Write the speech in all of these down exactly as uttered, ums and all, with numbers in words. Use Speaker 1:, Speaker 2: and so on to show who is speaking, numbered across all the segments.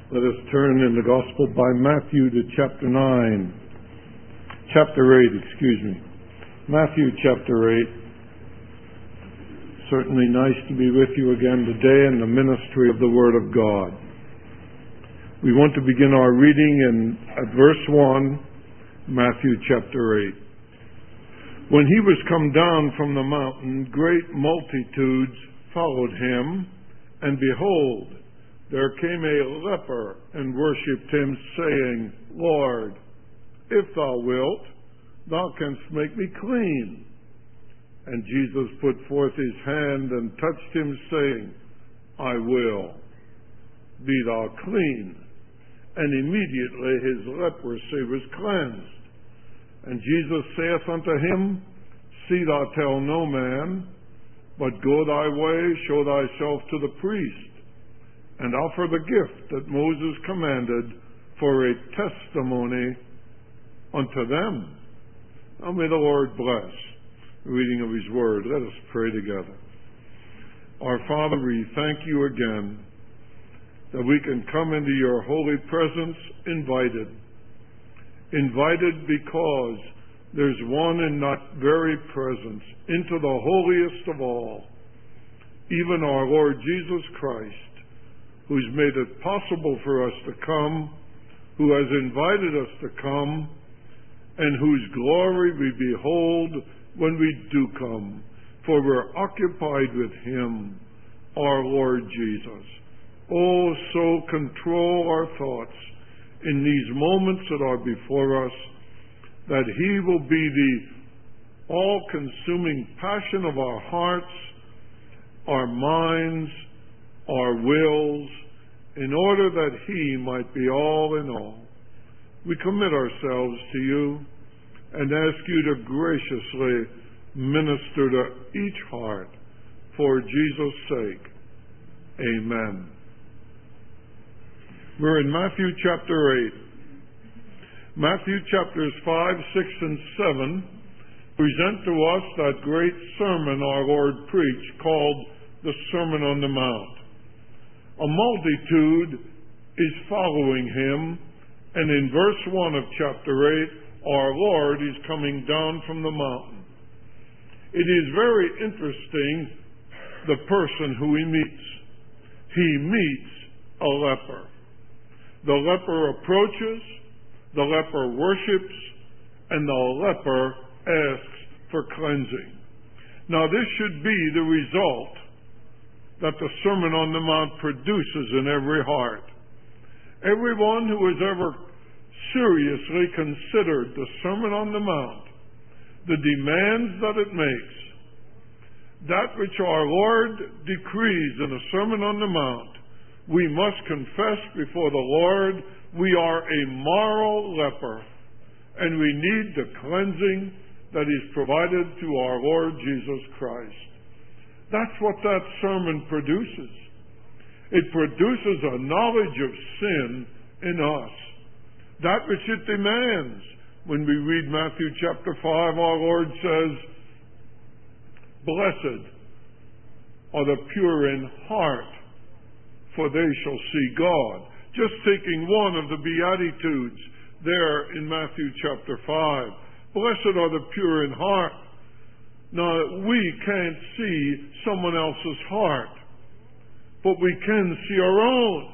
Speaker 1: Let us turn in the Gospel by Matthew to chapter nine. Chapter eight, excuse me. Matthew chapter eight. Certainly nice to be with you again today in the ministry of the Word of God. We want to begin our reading in at verse one, Matthew chapter eight. When he was come down from the mountain, great multitudes followed him, and behold, there came a leper and worshipped him, saying, Lord, if thou wilt, thou canst make me clean. And Jesus put forth his hand and touched him, saying, I will. Be thou clean. And immediately his leprosy was cleansed. And Jesus saith unto him, See thou tell no man, but go thy way, show thyself to the priest, and offer the gift that Moses commanded for a testimony unto them. Now may the Lord bless the reading of his word. Let us pray together. Our Father, we thank you again that we can come into your holy presence invited. Invited because there's one in that very presence into the holiest of all, even our Lord Jesus Christ, who's made it possible for us to come, who has invited us to come, and whose glory we behold when we do come, for we're occupied with him, our Lord Jesus. Oh, so control our thoughts in these moments that are before us, that he will be the all-consuming passion of our hearts, our minds, our wills, in order that he might be all in all. We commit ourselves to you and ask you to graciously minister to each heart for Jesus' sake. Amen. We're in Matthew chapter eight. Matthew chapters five, six, and seven present to us that great sermon our Lord preached called the Sermon on the Mount. A multitude is following him, and in verse one of chapter eight, our Lord is coming down from the mountain. It is very interesting, the person who he meets. He meets a leper. The leper approaches, the leper worships, and the leper asks for cleansing. Now this should be the result that the Sermon on the Mount produces in every heart. Everyone who has ever seriously considered the Sermon on the Mount, the demands that it makes, that which our Lord decrees in the Sermon on the Mount, we must confess before the Lord we are a moral leper, and we need the cleansing that is provided to our Lord Jesus Christ. That's what that sermon produces. It produces a knowledge of sin in us, that which it demands. When we read Matthew chapter five, our Lord says, Blessed are the pure in heart, for they shall see God. Just taking one of the Beatitudes there in Matthew chapter five. Blessed are the pure in heart. Now, we can't see someone else's heart, but we can see our own.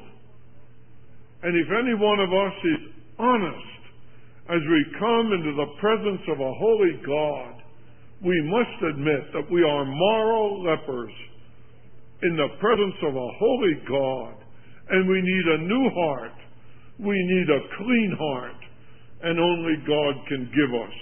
Speaker 1: And if any one of us is honest, as we come into the presence of a holy God, we must admit that we are moral lepers in the presence of a holy God, and we need a new heart. We need a clean heart, and only God can give us.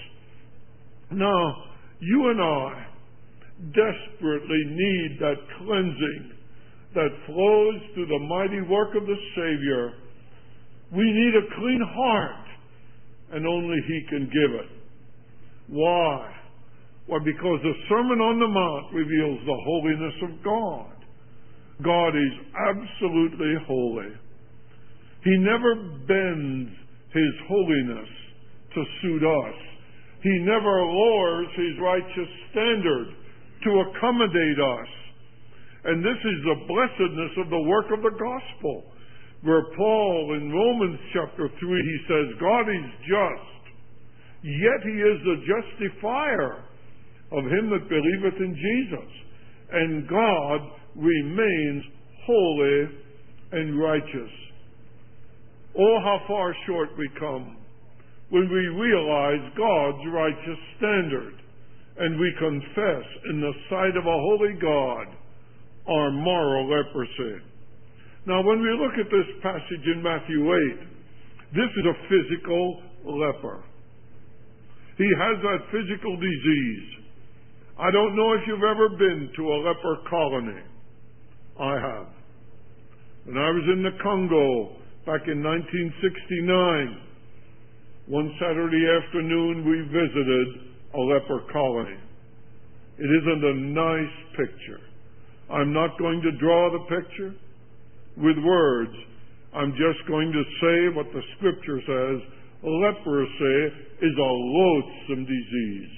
Speaker 1: Now, you and I desperately need that cleansing that flows through the mighty work of the Savior. We need a clean heart, and only he can give it. Why? Why, because the Sermon on the Mount reveals the holiness of God. God is absolutely holy. He never bends his holiness to suit us. He never lowers his righteous standard to accommodate us. And this is the blessedness of the work of the gospel. where Paul in Romans chapter three, he says, God is just, yet he is the justifier of him that believeth in Jesus. And God remains holy and righteous. Oh, how far short we come when we realize God's righteous standard and we confess in the sight of a holy God our moral leprosy. Now, when we look at this passage in Matthew eight, this is a physical leper. He has that physical disease. I don't know if you've ever been to a leper colony. I have. When I was in the Congo back in nineteen sixty-nine, one Saturday afternoon we visited a leper colony. It isn't a nice picture. I'm not going to draw the picture with words. I'm just going to say what the Scripture says. Leprosy is a loathsome disease.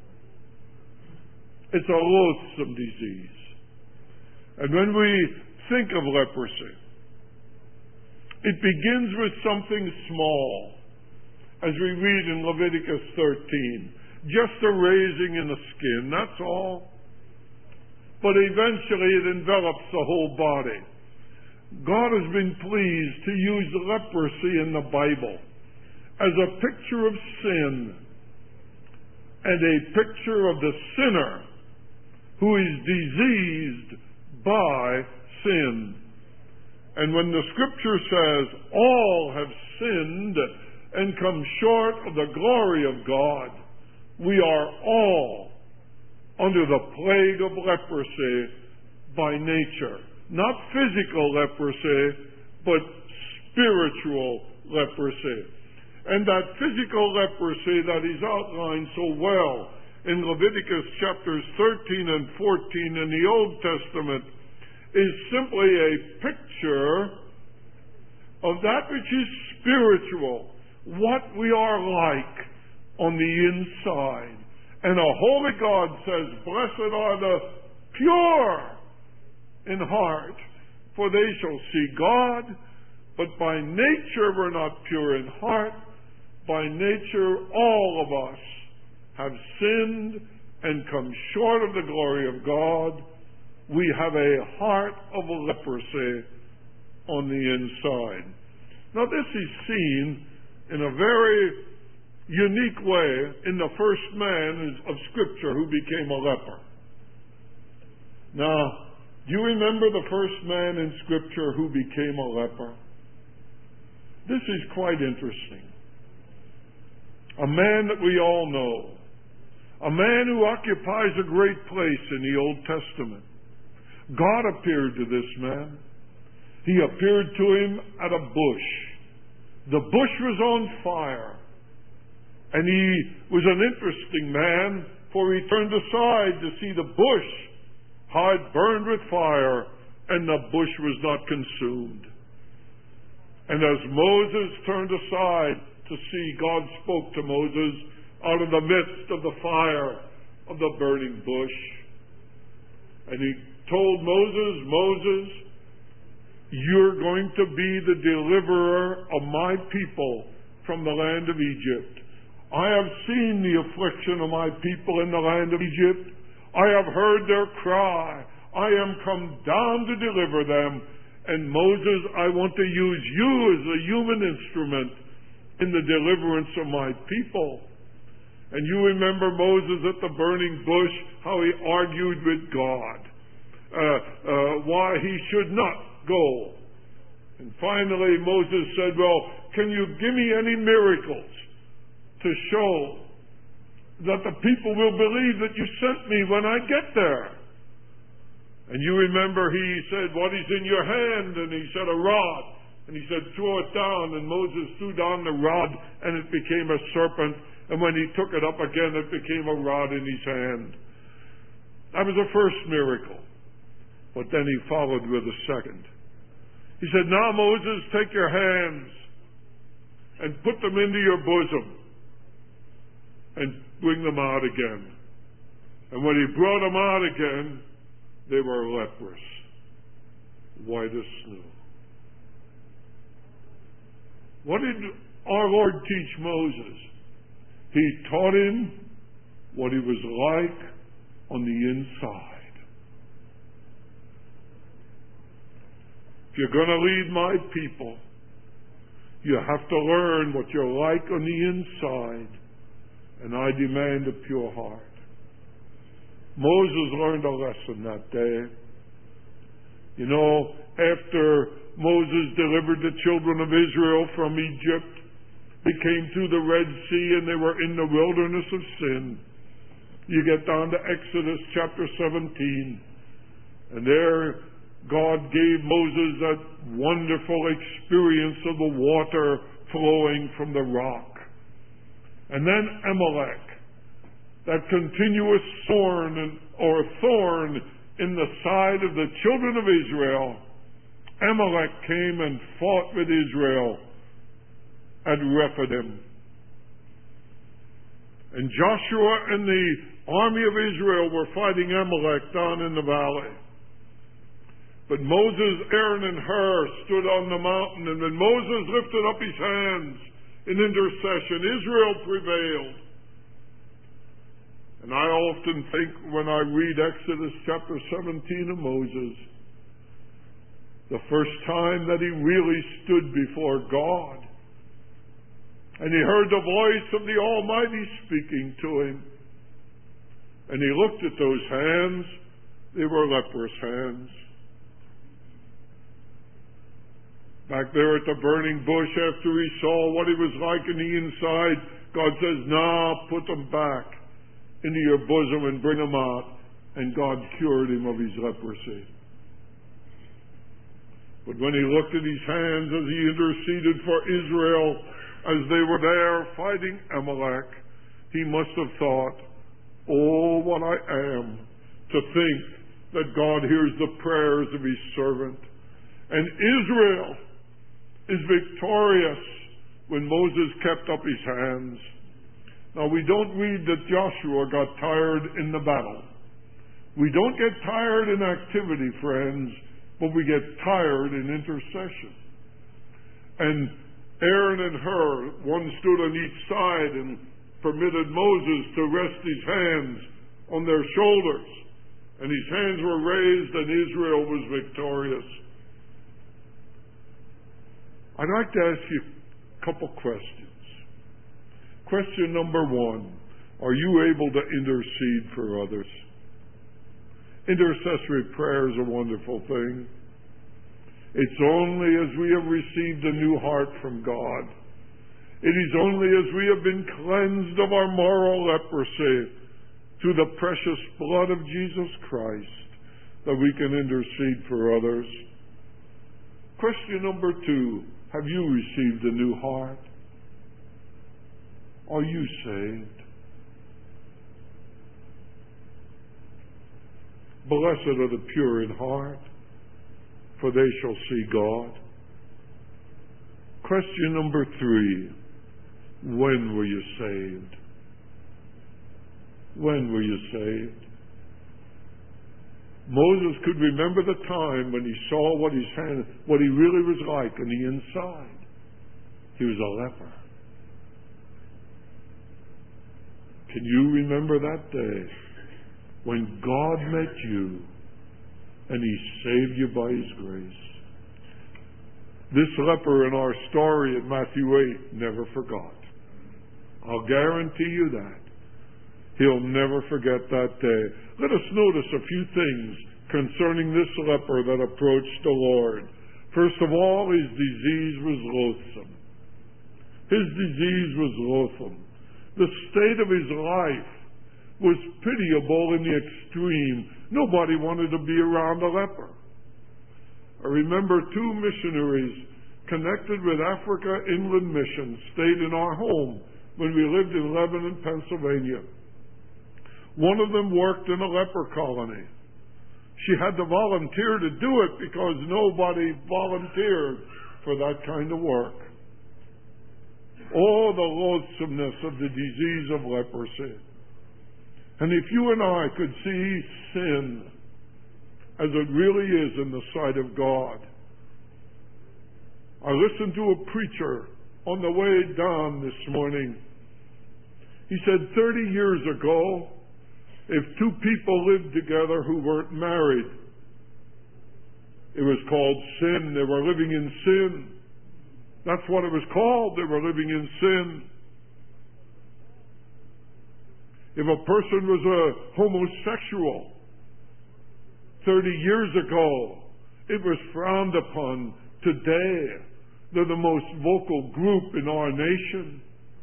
Speaker 1: It's a loathsome disease. And when we think of leprosy, it begins with something small, as we read in Leviticus thirteen. Just a raising in the skin, that's all. But eventually it envelops the whole body. God has been pleased to use leprosy in the Bible as a picture of sin and a picture of the sinner who is diseased by sin. And when the Scripture says all have sinned and come short of the glory of God, we are all under the plague of leprosy by nature. Not physical leprosy, but spiritual leprosy. And that physical leprosy that is outlined so well in Leviticus chapters thirteen and fourteen in the Old Testament is simply a picture of that which is spiritual, what we are like on the inside. And a holy God says, blessed are the pure in heart, for they shall see God. But by nature we're not pure in heart. By nature all of us have sinned and come short of the glory of God. We have a heart of leprosy on the inside. Now this is seen in a very unique way in the first man of Scripture who became a leper. Now, do you remember the first man in Scripture who became a leper? This is quite interesting. A man that we all know. A man who occupies a great place in the Old Testament. God appeared to this man. He appeared to him at a bush. The bush was on fire. And he was an interesting man, for he turned aside to see the bush, how it burned with fire, and the bush was not consumed. And as Moses turned aside to see, God spoke to Moses out of the midst of the fire of the burning bush. And he told Moses, Moses, you're going to be the deliverer of my people from the land of Egypt. I have seen the affliction of my people in the land of Egypt. I have heard their cry. I am come down to deliver them. And Moses, I want to use you as a human instrument in the deliverance of my people. And you remember Moses at the burning bush, how he argued with God, uh, uh, why he should not go. And finally Moses said, well, can you give me any miracles to show that the people will believe that you sent me when I get there? And you remember he said, what is in your hand? And he said, a rod. And he said, throw it down. And Moses threw down the rod, and it became a serpent. And when he took it up again, it became a rod in his hand. That was the first miracle. But then he followed with a second. He said, now Moses, take your hands and put them into your bosom and bring them out again. And when he brought them out again, they were leprous, white as snow. What did our Lord teach Moses? He taught him what he was like on the inside. If you're going to lead my people, you have to learn what you're like on the inside, and I demand a pure heart. Moses learned a lesson that day. You know, after Moses delivered the children of Israel from Egypt, they came to the Red Sea and they were in the wilderness of sin. You get down to Exodus chapter seventeen, and there God gave Moses that wonderful experience of the water flowing from the rock. And then Amalek, that continuous thorn and, or thorn in the side of the children of Israel, Amalek came and fought with Israel at Rephidim. And Joshua and the army of Israel were fighting Amalek down in the valley. But Moses, Aaron, and Hur stood on the mountain, and when Moses lifted up his hands in intercession, Israel prevailed. And I often think when I read Exodus chapter seventeen of Moses, the first time that he really stood before God, and he heard the voice of the Almighty speaking to him, and he looked at those hands, they were leprous hands. Back there at the burning bush, after he saw what he was like in the inside, God says, "Now put them back into your bosom and bring them out." And God cured him of his leprosy. But when he looked at his hands as he interceded for Israel, as they were there fighting Amalek, he must have thought, "Oh, what I am to think that God hears the prayers of his servant." And Israel is victorious when Moses kept up his hands. Now, we don't read that Joshua got tired in the battle. We don't get tired in activity, friends, but we get tired in intercession. And Aaron and Hur, one stood on each side and permitted Moses to rest his hands on their shoulders. And his hands were raised and Israel was victorious. I'd like to ask you a couple questions. Question number one, are you able to intercede for others? Intercessory prayer is a wonderful thing. It's only as we have received a new heart from God, it is only as we have been cleansed of our moral leprosy through the precious blood of Jesus Christ that we can intercede for others. Question number two, have you received a new heart? Are you saved? Blessed are the pure in heart, for they shall see God. Question number three, when were you saved? When were you saved? Moses could remember the time when he saw what his hand, what he really was like on the inside. He was a leper. Can you remember that day when God met you and he saved you by his grace? This leper in our story in Matthew eight never forgot. I'll guarantee you that. He'll never forget that day. Let us notice a few things concerning this leper that approached the Lord. First of all, his disease was loathsome. His disease was loathsome. The state of his life was pitiable in the extreme. Nobody wanted to be around a leper. I remember two missionaries connected with Africa Inland Mission stayed in our home when we lived in Lebanon, Pennsylvania. One of them worked in a leper colony. She had to volunteer to do it because nobody volunteered for that kind of work. Oh, the loathsomeness of the disease of leprosy. And if you and I could see sin as it really is in the sight of God. I listened to a preacher on the way down this morning. He said thirty years ago, if two people lived together who weren't married, it was called sin. They were living in sin. That's what it was called. They were living in sin. If a person was a homosexual thirty years ago, it was frowned upon. Today, they're the most vocal group in our nation.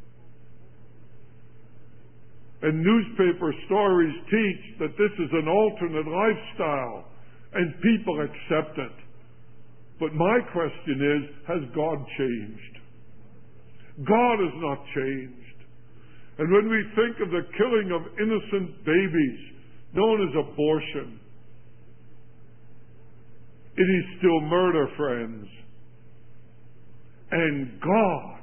Speaker 1: And newspaper stories teach that this is an alternate lifestyle, and people accept it. But my question is, has God changed? God has not changed. And when we think of the killing of innocent babies, known as abortion, it is still murder, friends. And God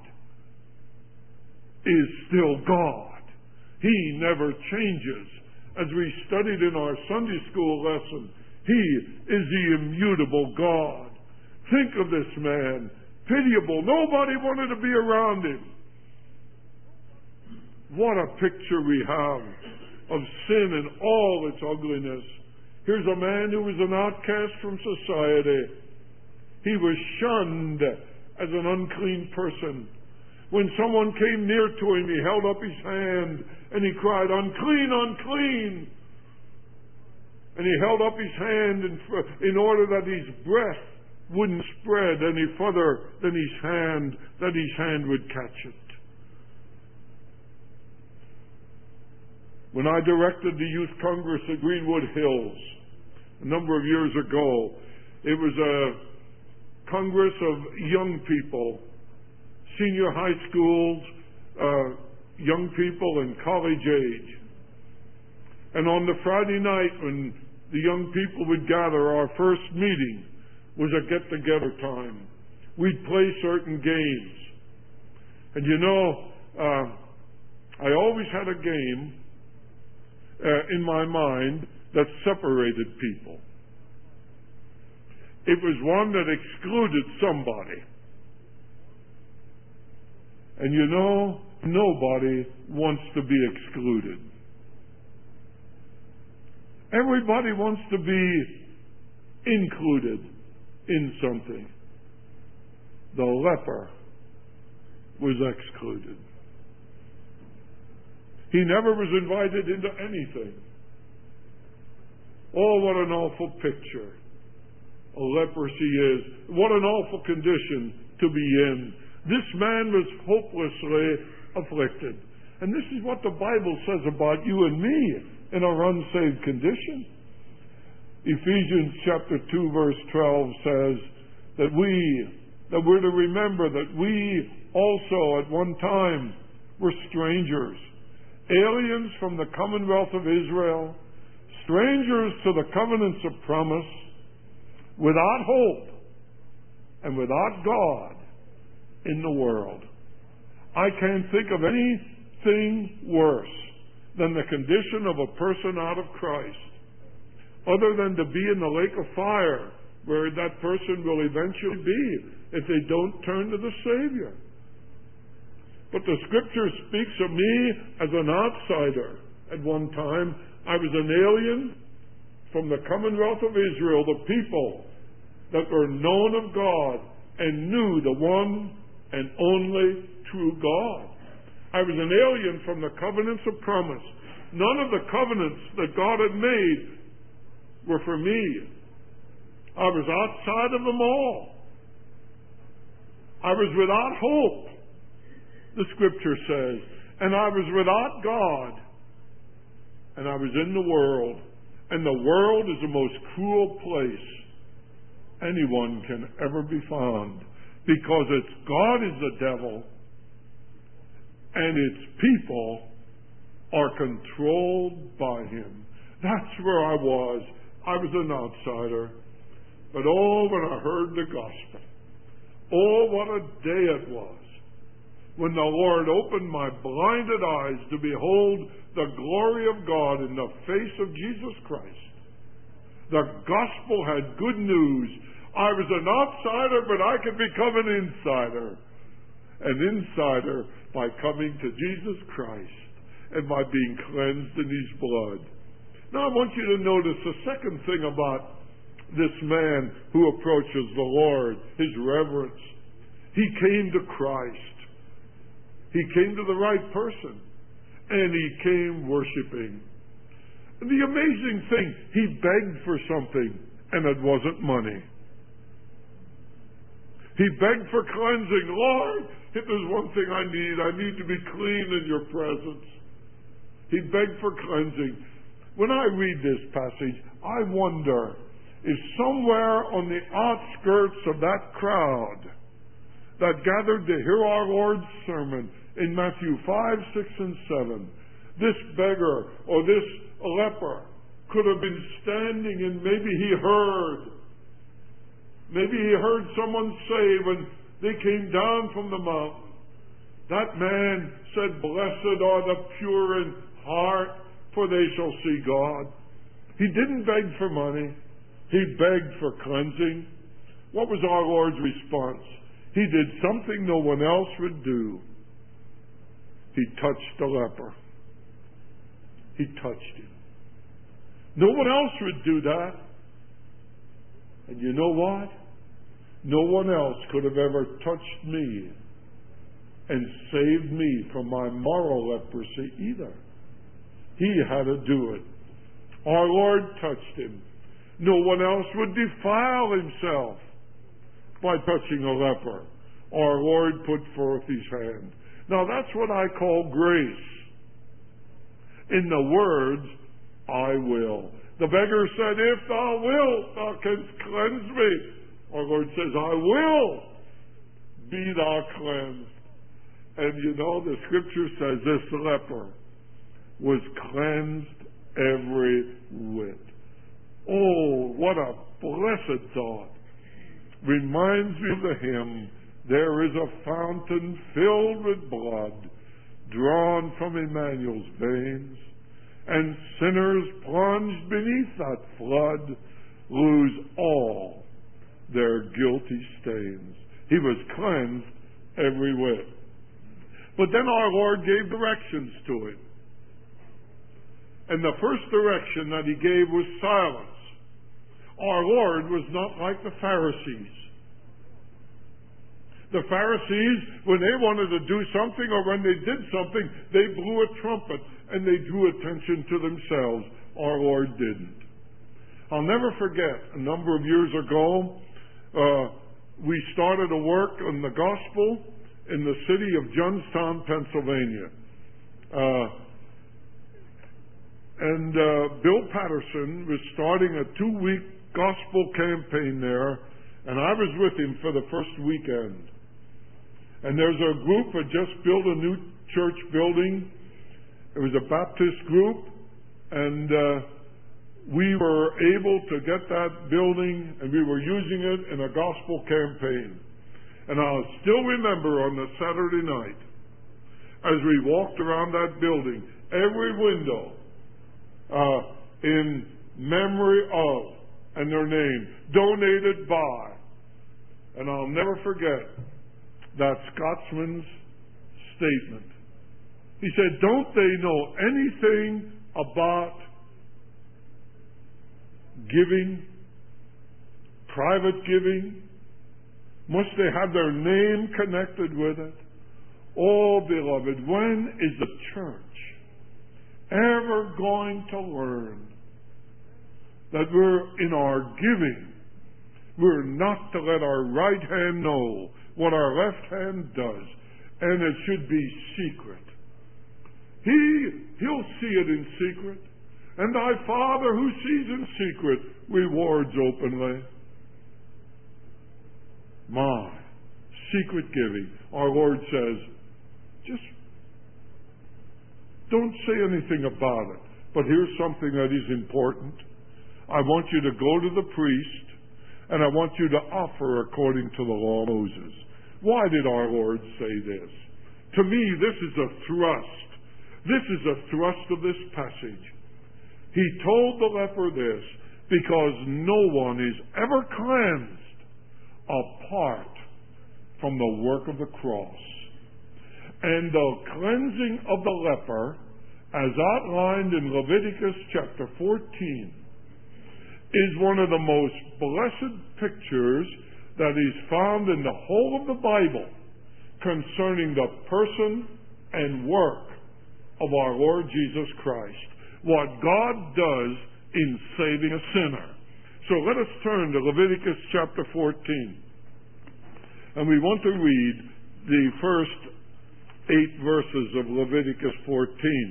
Speaker 1: is still God. He never changes. As we studied in our Sunday school lesson, He is the immutable God. Think of this man, pitiable. Nobody wanted to be around him. What a picture we have of sin in all its ugliness. Here's a man who was an outcast from society. He was shunned as an unclean person. When someone came near to him, he held up his hand and he cried, "Unclean, unclean!" And he held up his hand in, in order that his breath wouldn't spread any further than his hand, that his hand would catch it. When I directed the Youth Congress at Greenwood Hills a number of years ago, it was a congress of young people, senior high schools, uh, young people in college age. And on the Friday night when the young people would gather, our first meeting was a get-together time. We'd play certain games. And you know, uh, I always had a game uh, in my mind that separated people. It was one that excluded somebody. And you know, nobody wants to be excluded. Everybody wants to be included in something. The leper was excluded. He never was invited into anything. Oh, what an awful picture a leprosy is. What an awful condition to be in. This man was hopelessly afflicted. And this is what the Bible says about you and me in our unsaved condition. Ephesians chapter two verse twelve says that we, that we're to remember that we also at one time were strangers, aliens from the commonwealth of Israel, strangers to the covenants of promise, without hope and without God in the world. I can't think of anything worse than the condition of a person out of Christ, other than to be in the lake of fire, where that person will eventually be if they don't turn to the Savior. But the Scripture speaks of me as an outsider. At one time, I was an alien from the commonwealth of Israel, the people that were known of God and knew the one and only true God. I was an alien from the covenants of promise. None of the covenants that God had made were for me. I was outside of them all. I was without hope, the Scripture says, and I was without God, and I was in the world, and the world is the most cruel place anyone can ever be found, because its God is the devil, and its people are controlled by him. That's where I was. I was an outsider. But oh, when I heard the gospel, oh, what a day it was when the Lord opened my blinded eyes to behold the glory of God in the face of Jesus Christ. The gospel had good news. I was an outsider, but I could become an insider. an insider by coming to Jesus Christ and by being cleansed in His blood. Now I want you to notice the second thing about this man who approaches the Lord, his reverence. He came to Christ. He came to the right person. And he came worshiping. And the amazing thing, he begged for something, and it wasn't money. He begged for cleansing. Lord, if there's one thing I need, I need to be clean in your presence. He begged for cleansing. When I read this passage, I wonder if somewhere on the outskirts of that crowd that gathered to hear our Lord's sermon in Matthew five, six, and seven, this beggar or this leper could have been standing, and maybe he heard. Maybe he heard someone say when they came down from the mountain, that man said, "Blessed are the pure in heart, for they shall see God." He didn't beg for money. He begged for cleansing. What was our Lord's response? He did something no one else would do. He touched the leper. He touched him. No one else would do that. And you know what? No one else could have ever touched me and saved me from my moral leprosy either. He had to do it. Our Lord touched him. No one else would defile himself by touching a leper. Our Lord put forth His hand. Now that's what I call grace. In the words, I will. The beggar said, if thou wilt, thou canst cleanse me. Our Lord says, I will be thou cleansed. And you know, the scripture says this leper was cleansed every whit. Oh, what a blessed thought. Reminds me of the hymn, there is a fountain filled with blood, drawn from Emmanuel's veins, and sinners plunged beneath that flood lose all their guilty stains. He was cleansed every whit. But then our Lord gave directions to it. And the first direction that He gave was silence. Our Lord was not like the Pharisees. The Pharisees, when they wanted to do something or when they did something, they blew a trumpet and they drew attention to themselves. Our Lord didn't. I'll never forget, a number of years ago, uh, we started a work on the gospel in the city of Johnstown, Pennsylvania. Uh, and uh, Bill Patterson was starting a two-week gospel campaign there, and I was with him for the first weekend. And there's a group that just built a new church building. It was a Baptist group, and uh, we were able to get that building, and we were using it in a gospel campaign. And I'll still remember on the Saturday night, as we walked around that building, every window uh, in memory of, and their name, donated by. And I'll never forget that Scotsman's statement. He said, don't they know anything about giving, private giving? Must they have their name connected with it? Oh, beloved, when is the church ever going to learn that we're in our giving, we're not to let our right hand know what our left hand does, and it should be secret. He, He'll see it in secret, and thy Father who sees in secret rewards openly. My, secret giving. Our Lord says, just don't say anything about it. But here's something that is important. I want you to go to the priest, and I want you to offer according to the law of Moses. Why did our Lord say this? To me, this is a thrust. This is a thrust of this passage. He told the leper this because no one is ever cleansed apart from the work of the cross. And the cleansing of the leper, as outlined in Leviticus chapter fourteen, is one of the most blessed pictures that is found in the whole of the Bible concerning the person and work of our Lord Jesus Christ, what God does in saving a sinner. So let us turn to Leviticus chapter fourteen. And we want to read the first eight verses of Leviticus fourteen.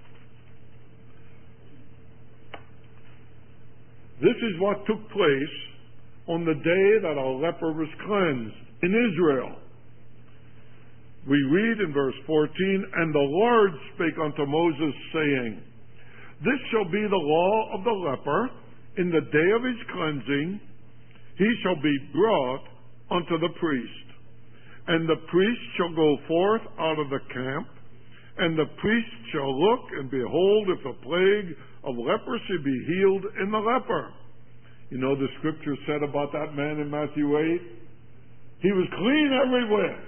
Speaker 1: This is what took place on the day that a leper was cleansed in Israel. We read in verse fourteen, "And the Lord spake unto Moses, saying, This shall be the law of the leper in the day of his cleansing. He shall be brought unto the priest. And the priest shall go forth out of the camp, and the priest shall look, and behold, if the plague of leprosy be healed in the leper." You know, the scripture said about that man in Matthew eight, he was clean every whit.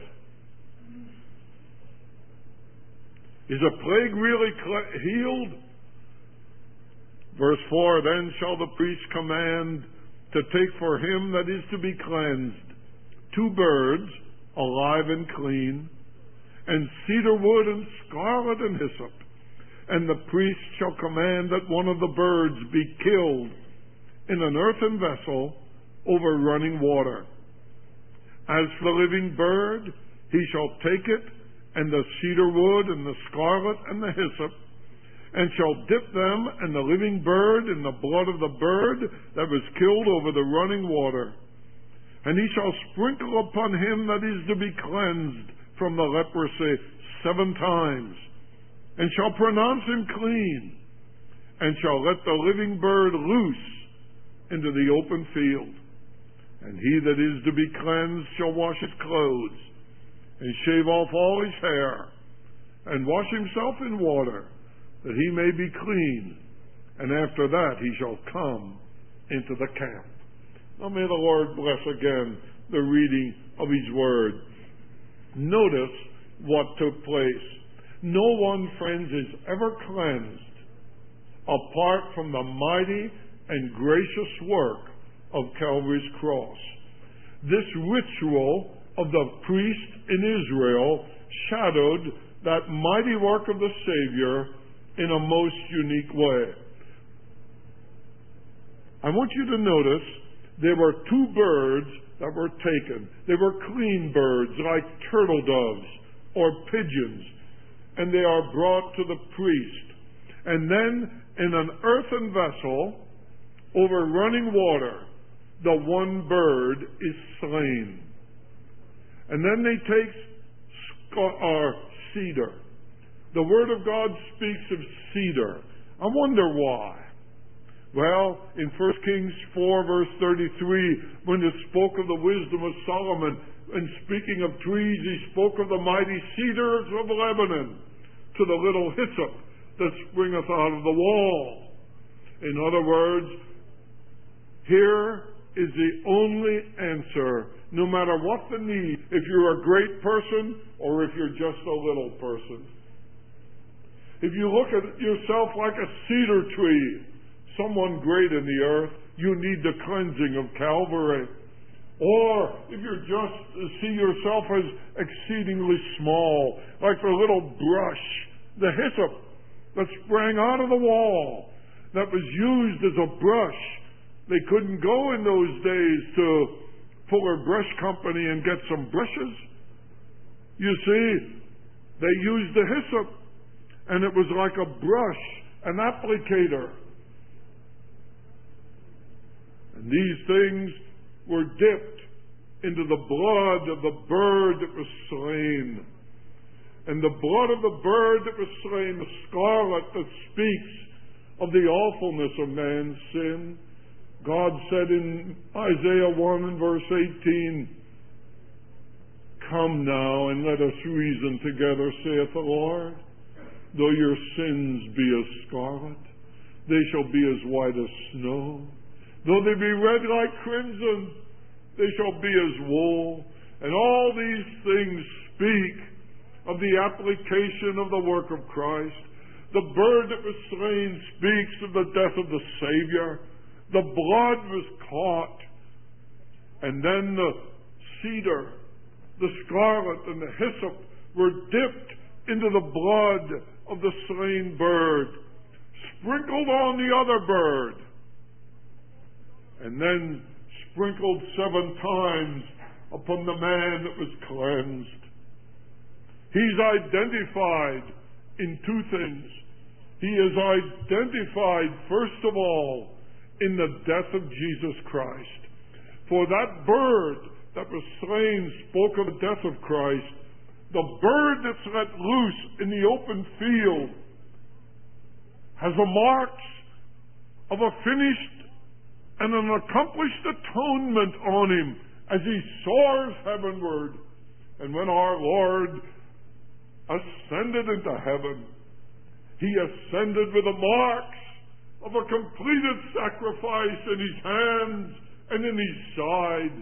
Speaker 1: Is a plague really cle- healed? Verse four, "Then shall the priest command to take for him that is to be cleansed two birds, alive and clean, and cedar wood and scarlet and hyssop. And the priest shall command that one of the birds be killed in an earthen vessel over running water. As for the living bird, he shall take it, and the cedar wood and the scarlet and the hyssop, and shall dip them and the living bird in the blood of the bird that was killed over the running water. And he shall sprinkle upon him that is to be cleansed from the leprosy seven times, and shall pronounce him clean, and shall let the living bird loose into the open field. And he that is to be cleansed shall wash his clothes, and shave off all his hair, and wash himself in water, that he may be clean. And after that he shall come into the camp." Now may the Lord bless again the reading of his word. Notice what took place. No one, friends, is ever cleansed apart from the mighty and gracious work of Calvary's cross. This ritual of the priest in Israel shadowed that mighty work of the Savior in a most unique way. I want you to notice there were two birds that were taken. They were clean birds like turtle doves or pigeons, and they are brought to the priest. And then in an earthen vessel over running water, the one bird is slain. And then they take sc- or cedar. The Word of God speaks of cedar. I wonder why. Well, in First Kings four, verse thirty-three, when it spoke of the wisdom of Solomon, and speaking of trees, he spoke of the mighty cedars of Lebanon, to the little hyssop that springeth out of the wall. In other words, here is the only answer, no matter what the need, if you're a great person or if you're just a little person. If you look at yourself like a cedar tree, someone great in the earth, you need the cleansing of Calvary. Or if you just see yourself as exceedingly small, like the little brush, the hyssop that sprang out of the wall, that was used as a brush. They couldn't go in those days to Fuller Brush Company and get some brushes. You see, they used the hyssop, and it was like a brush, an applicator. And these things were dipped into the blood of the bird that was slain. And the blood of the bird that was slain, the scarlet that speaks of the awfulness of man's sin. God said in Isaiah one and verse eighteen, "Come now and let us reason together, saith the Lord. Though your sins be as scarlet, they shall be as white as snow. Though they be red like crimson, they shall be as wool." And all these things speak of the application of the work of Christ. The bird that was slain speaks of the death of the Savior. The blood was caught, and then the cedar, the scarlet, and the hyssop were dipped into the blood of the slain bird, sprinkled on the other bird, and then sprinkled seven times upon the man that was cleansed. He's identified in two things. He is identified, first of all, in the death of Jesus Christ. For that bird that was slain spoke of the death of Christ. The bird that's let loose in the open field has the marks of a finished and an accomplished atonement on him as he soars heavenward. And when our Lord ascended into heaven, he ascended with the marks of a completed sacrifice in his hands and in his side.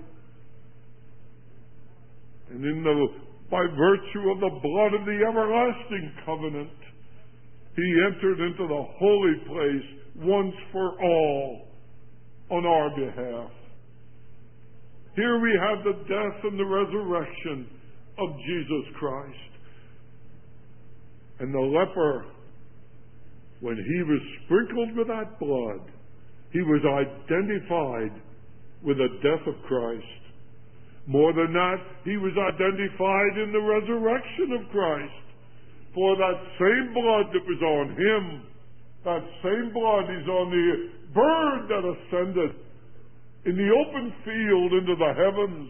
Speaker 1: And in the, by virtue of the blood of the everlasting covenant, he entered into the holy place once for all on our behalf. Here we have the death and the resurrection of Jesus Christ. And the leper, when he was sprinkled with that blood, he was identified with the death of Christ. More than that, he was identified in the resurrection of Christ. For that same blood that was on him, that same blood is on the bird that ascended in the open field into the heavens.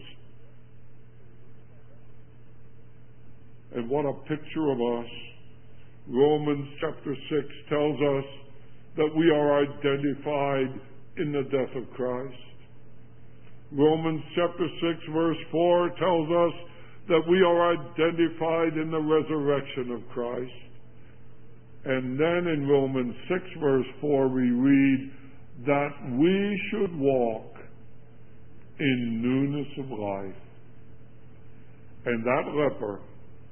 Speaker 1: And what a picture of us. Romans chapter six tells us that we are identified in the death of Christ. Romans chapter six verse four tells us that we are identified in the resurrection of Christ. And then in Romans six verse four we read that we should walk in newness of life. And that leper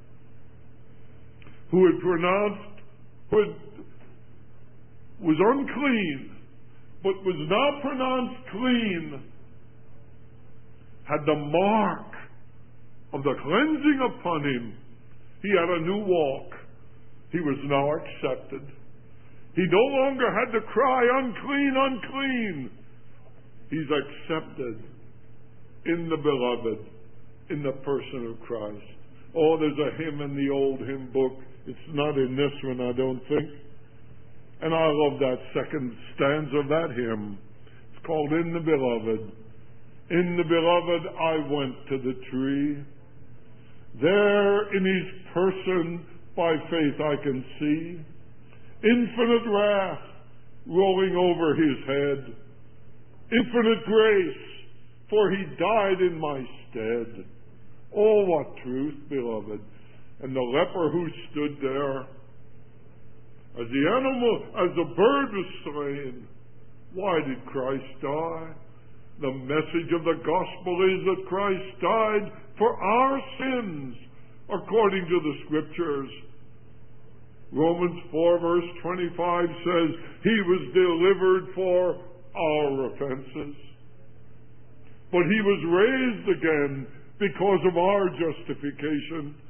Speaker 1: who had pronounced, who had, was unclean, but was now pronounced clean, had the mark of the cleansing upon him. He had a new walk. He was now accepted. He no longer had to cry, unclean, unclean. He's accepted in the beloved, in the person of Christ. Oh, there's a hymn in the old hymn book. It's not in this one, I don't think. And I love that second stanza of that hymn. It's called In the Beloved. In the Beloved I went to the tree. There in his person by faith I can see infinite wrath rolling over his head. Infinite grace, for he died in my stead. Oh, what truth, beloved. And the leper who stood there, as the animal, as the bird was slain, why did Christ die? The message of the gospel is that Christ died for our sins, according to the scriptures. Romans four verse twenty-five says, he was delivered for our offenses, but he was raised again because of our justification.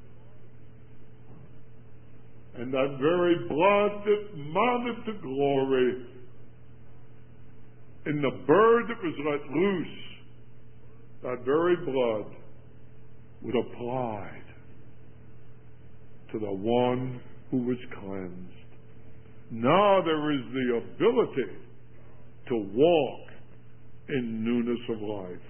Speaker 1: And that very blood that mounted to glory in the bird that was let loose, that very blood was applied to the one who was cleansed. Now there is the ability to walk in newness of life.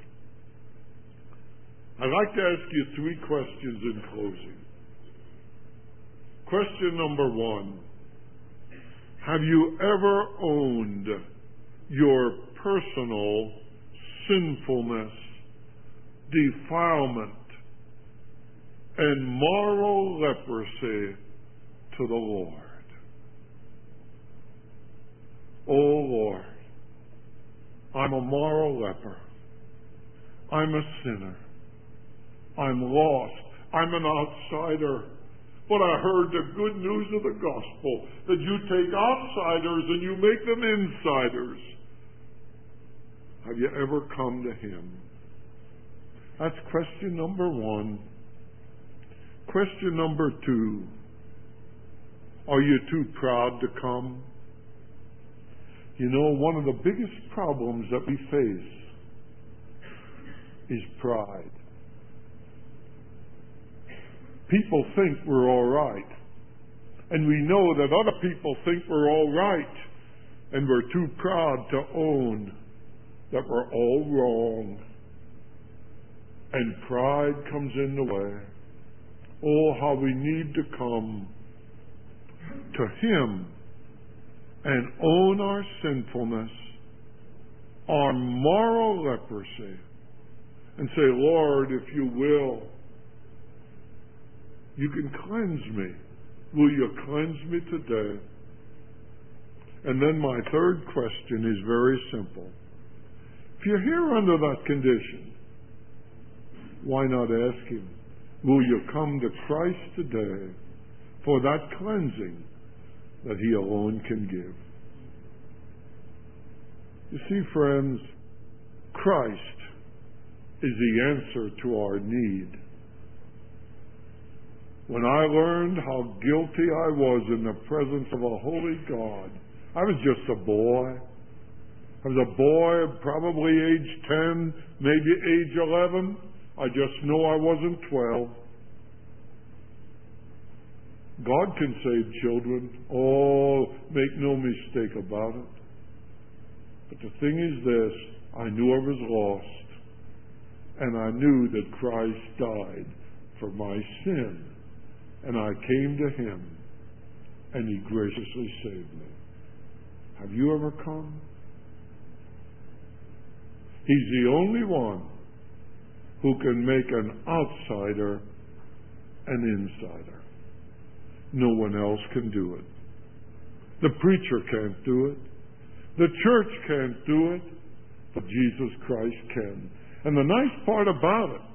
Speaker 1: I'd like to ask you three questions in closing. Question number one, have you ever owned your personal sinfulness, defilement, and moral leprosy to the Lord? Oh Lord, I'm a moral leper. I'm a sinner. I'm lost. I'm an outsider. But I heard the good news of the gospel, that you take outsiders and you make them insiders. Have you ever come to Him? That's question number one. Question number two. Are you too proud to come? You know, one of the biggest problems that we face is pride. People think we're all right. And we know that other people think we're all right. And we're too proud to own that we're all wrong. And pride comes in the way. Oh, how we need to come to Him and own our sinfulness, our moral leprosy, and say, Lord, if you will, you can cleanse me. Will you cleanse me today? And then my third question is very simple. If you're here under that condition, why not ask Him, will you come to Christ today for that cleansing that He alone can give? You see, friends, Christ is the answer to our need. When I learned how guilty I was in the presence of a holy God, I was just a boy. I was a boy, probably age ten, maybe age eleven. I just know I wasn't twelve. God can save children. Oh, make no mistake about it. But the thing is this, I knew I was lost. And I knew that Christ died for my sin. And I came to Him, and He graciously saved me. Have you ever come? He's the only one who can make an outsider an insider. No one else can do it. The preacher can't do it. The church can't do it. But Jesus Christ can. And the nice part about it,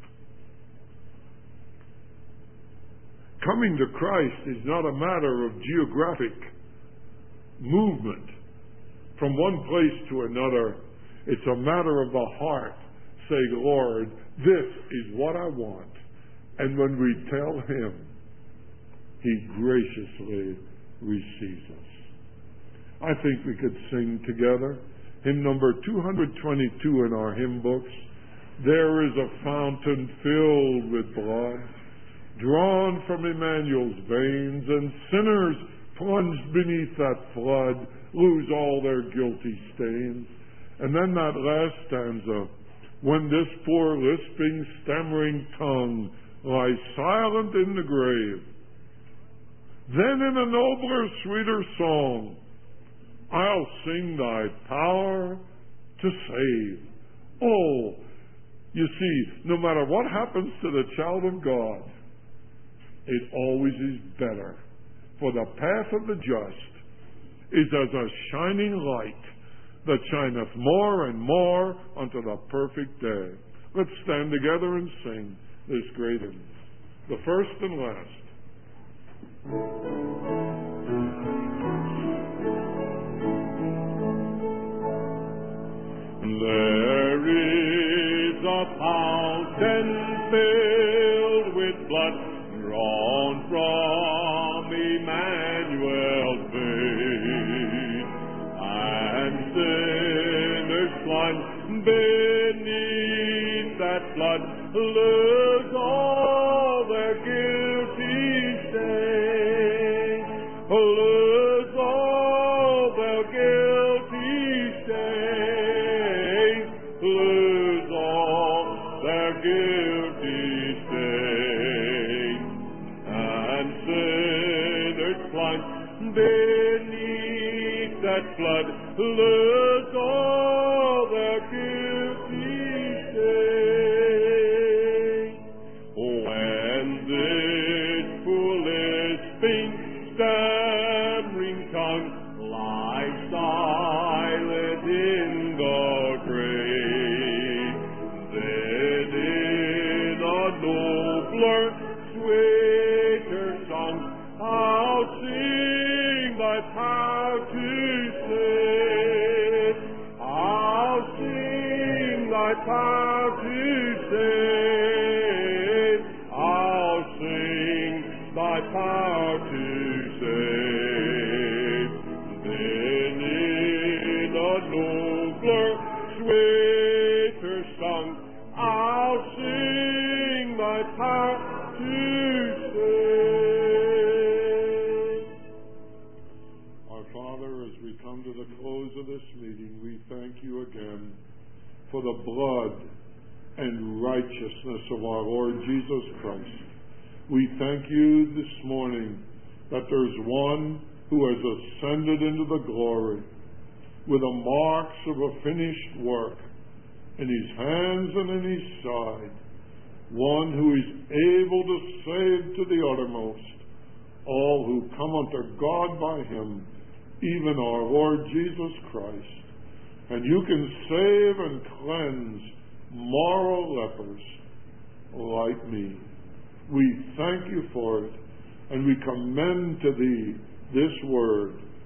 Speaker 1: coming to Christ is not a matter of geographic movement from one place to another. It's a matter of the heart. Say, Lord, this is what I want. And when we tell Him, He graciously receives us. I think we could sing together hymn number two twenty-two in our hymn books. There is a fountain filled with blood, drawn from Emmanuel's veins, and sinners plunged beneath that flood lose all their guilty stains. And then that last stanza, when this poor lisping, stammering tongue lies silent in the grave, then in a nobler, sweeter song, I'll sing thy power to save. Oh, you see, no matter what happens to the child of God, it always is better. For the path of the just is as a shining light that shineth more and more unto the perfect day. Let's stand together and sing this great hymn, the first and last. There is a fountain filled with blood, drawn from Emmanuel's vein, and sinners plunged beneath that flood lose all their guilty stain, lose all their guilty stain, lose all their guilty stain, and sinners plunged beneath that flood lose all their guilty stain. When this foolish lisping, stammering tongue lies silent in the grave, then in a nobler, power to save. Then in a nobler, sweeter song, I'll sing my power to save. Our Father, as we come to the close of this meeting, we thank you again for the blood and righteousness of our Lord Jesus Christ. We thank you this morning that there's one who has ascended into the glory with the marks of a finished work in his hands and in his side, one who is able to save to the uttermost all who come unto God by him, even our Lord Jesus Christ. And you can save and cleanse moral lepers like me. We thank you for it, and we commend to thee this word